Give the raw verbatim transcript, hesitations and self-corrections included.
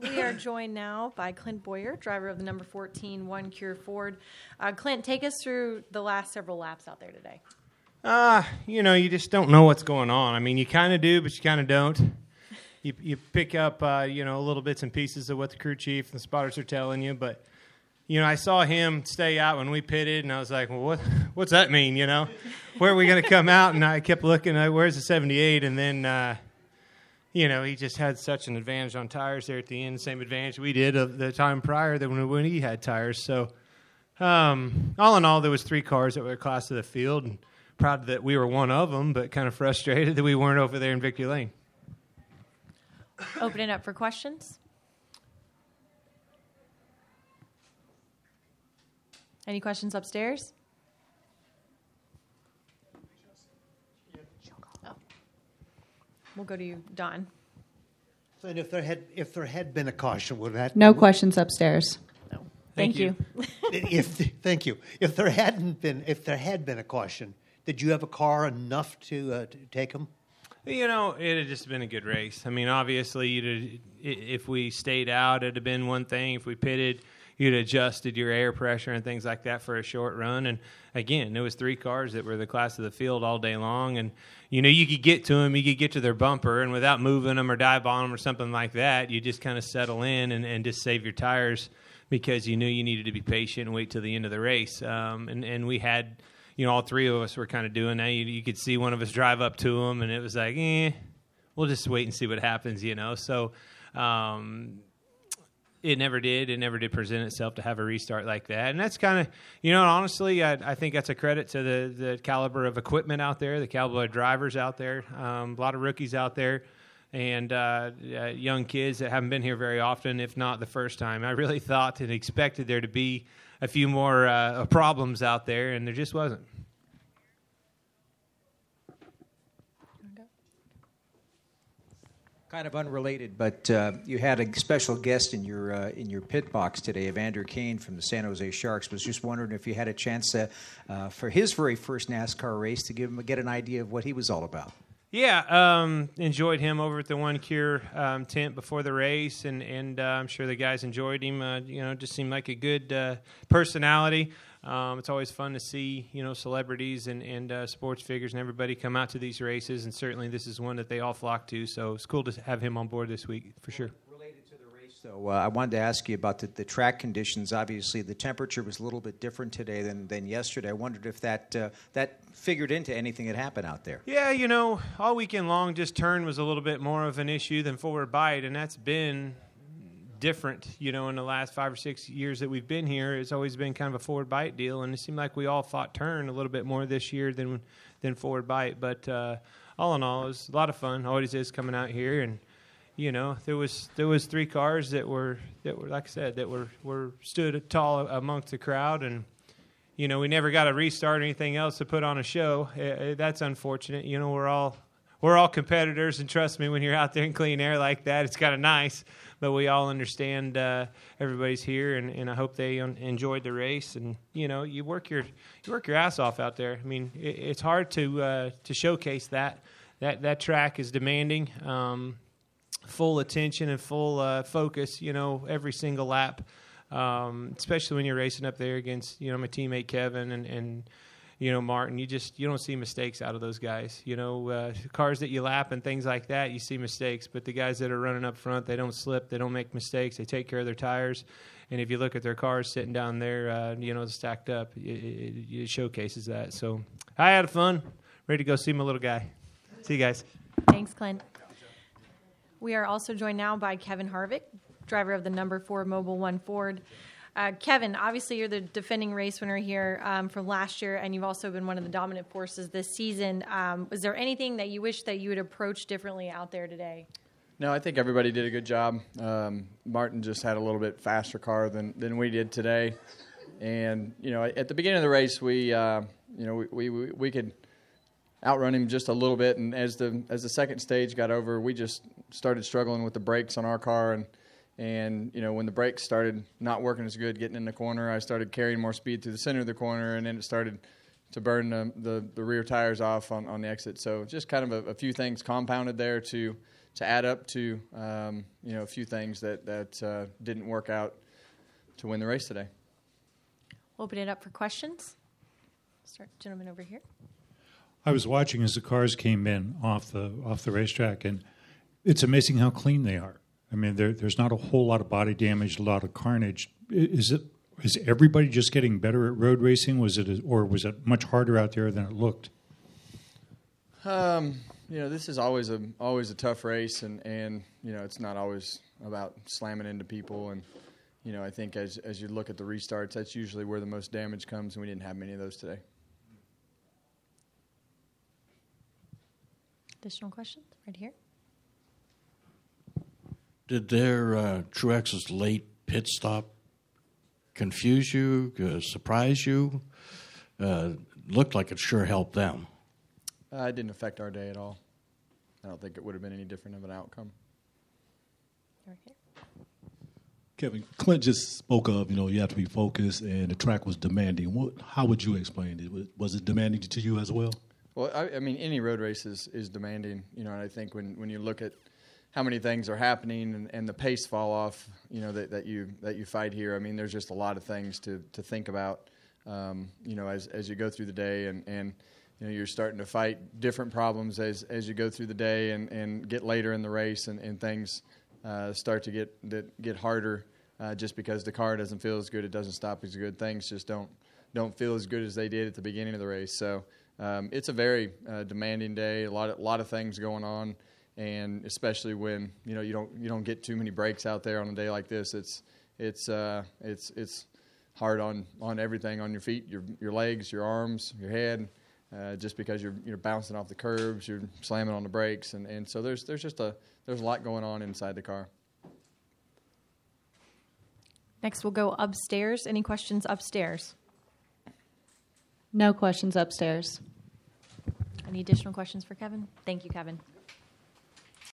We are joined now by Clint Boyer, driver of the number fourteen One Cure Ford. Uh, Clint, take us through the last several laps out there today. Uh, you know, you just don't know what's going on. I mean, you kind of do, but you kind of don't. You you pick up, uh, you know, little bits and pieces of what the crew chief and the spotters are telling you, but, you know, I saw him stay out when we pitted, and I was like, well, what what's that mean, you know? Where are we going to come out? And I kept looking, uh, where's the seventy-eight? And then, uh, you know, he just had such an advantage on tires there at the end, same advantage we did of the time prior that when, when he had tires. So, um, all in all, there was three cars that were class of the field, and proud that we were one of them, but kind of frustrated that we weren't over there in Victory Lane. Open it up for questions. Any questions upstairs? Oh. We'll go to you, Don. And if there had if there had been a caution, would that No questions upstairs. No. Thank Thank you. if thank you. If there hadn't been if there had been a caution, did you have a car enough to, uh, to take them? You know, it had just been a good race. I mean, obviously, you'd, if we stayed out, it'd have been one thing. If we pitted, you'd adjusted your air pressure and things like that for a short run. And, again, there was three cars that were the class of the field all day long. And, you know, you could get to them, you could get to their bumper, and without moving them or dive on them or something like that, you just kind of settle in and, and just save your tires because you knew you needed to be patient and wait till the end of the race. Um, and, and we had – you know, all three of us were kind of doing that. You, you could see one of us drive up to him, and it was like, eh, we'll just wait and see what happens, you know. So um, it never did. It never did present itself to have a restart like that. And that's kind of, you know, honestly, I, I think that's a credit to the, the caliber of equipment out there, the caliber of drivers out there, um, a lot of rookies out there, and uh, uh, young kids that haven't been here very often, if not the first time. I really thought and expected there to be a few more uh, problems out there, and there just wasn't. Kind of unrelated, but uh, you had a special guest in your uh, in your pit box today, Evander Kane from the San Jose Sharks. Was just wondering if you had a chance uh, uh, for his very first NASCAR race to give him get an idea of what he was all about. Yeah, um, enjoyed him over at the One Cure um, tent before the race, and and uh, I'm sure the guys enjoyed him. Uh, you know, just seemed like a good uh, personality. Um, it's always fun to see, you know, celebrities and, and uh, sports figures and everybody come out to these races, and certainly this is one that they all flock to, so it's cool to have him on board this week, for sure. Related to the race, though, uh, I wanted to ask you about the, the track conditions. Obviously, the temperature was a little bit different today than, than yesterday. I wondered if that uh, that figured into anything that happened out there. Yeah, you know, all weekend long, just turn was a little bit more of an issue than forward bite, and that's been different, you know, in the last five or six years that we've been here. It's always been kind of a forward bite deal, and it seemed like we all fought turn a little bit more this year than than forward bite. But uh, all in all, it was a lot of fun. Always is coming out here, and you know, there was there was three cars that were that were like I said that were were stood tall amongst the crowd, and you know, we never got a restart or anything else to put on a show. Uh, that's unfortunate. You know, we're all we're all competitors, and trust me, when you're out there in clean air like that, it's kind of nice. But we all understand uh, everybody's here, and, and I hope they un- enjoyed the race. And you know, you work your you work your ass off out there. I mean, it, it's hard to uh, to showcase that. That that track is demanding um, full attention and full uh, focus. You know, every single lap, um, especially when you're racing up there against you know my teammate Kevin and. and You know, Martin, you just you don't see mistakes out of those guys. You know, uh, cars that you lap and things like that, you see mistakes. But the guys that are running up front, they don't slip, they don't make mistakes, they take care of their tires. And if you look at their cars sitting down there, uh, you know, stacked up, it, it, it showcases that. So I had fun, ready to go see my little guy. See you guys. Thanks, Clint. We are also joined now by Kevin Harvick, driver of the number four Mobile One Ford. Uh, Kevin, obviously you're the defending race winner here um, from last year, and you've also been one of the dominant forces this season. Um, was there anything that you wish that you would approach differently out there today? No, I think everybody did a good job. Um, Martin just had a little bit faster car than, than we did today. And, you know, at the beginning of the race, we, uh, you know, we, we, we could outrun him just a little bit. And as the as the second stage got over, we just started struggling with the brakes on our car. And, And, you know, when the brakes started not working as good, getting in the corner, I started carrying more speed through the center of the corner, and then it started to burn the the, the rear tires off on, on the exit. So just kind of a, a few things compounded there to to add up to um, you know a few things that that uh, didn't work out to win the race today. Open it up for questions. Start, gentleman over here. I was watching as the cars came in off the off the racetrack, and it's amazing how clean they are. I mean, there, there's not a whole lot of body damage, a lot of carnage. Is it is everybody just getting better at road racing? Was it, or was it much harder out there than it looked? Um, you know, this is always a always a tough race, and, and you know, it's not always about slamming into people. And you know, I think as as you look at the restarts, that's usually where the most damage comes, and we didn't have many of those today. Additional questions right here. Did their uh, Truex's late pit stop confuse you, uh, surprise you? Uh, looked like it sure helped them. Uh, it didn't affect our day at all. I don't think it would have been any different of an outcome. Right here. Kevin, Clint just spoke of, you know, you have to be focused, and the track was demanding. What, how would you explain it? Was it demanding to you as well? Well, I, I mean, any road race is, is demanding, you know, and I think when, when you look at how many things are happening and, and the pace fall off, you know, that, that you that you fight here, I mean, there's just a lot of things to, to think about, um, you know, as as you go through the day, and, and you know, you're starting to fight different problems as, as you go through the day and, and get later in the race, and, and things uh, start to get that get harder uh, just because the car doesn't feel as good, it doesn't stop as good, things just don't don't feel as good as they did at the beginning of the race. So um, it's a very uh, demanding day, a lot of, lot of things going on. And especially when you know you don't you don't get too many breaks out there on a day like this, it's it's uh, it's it's hard on, on everything, on your feet, your your legs, your arms, your head, uh, just because you're you're bouncing off the curbs, you're slamming on the brakes, and, and so there's there's just a there's a lot going on inside the car. Next, we'll go upstairs. Any questions upstairs? No questions upstairs. Any additional questions for Kevin? Thank you, Kevin.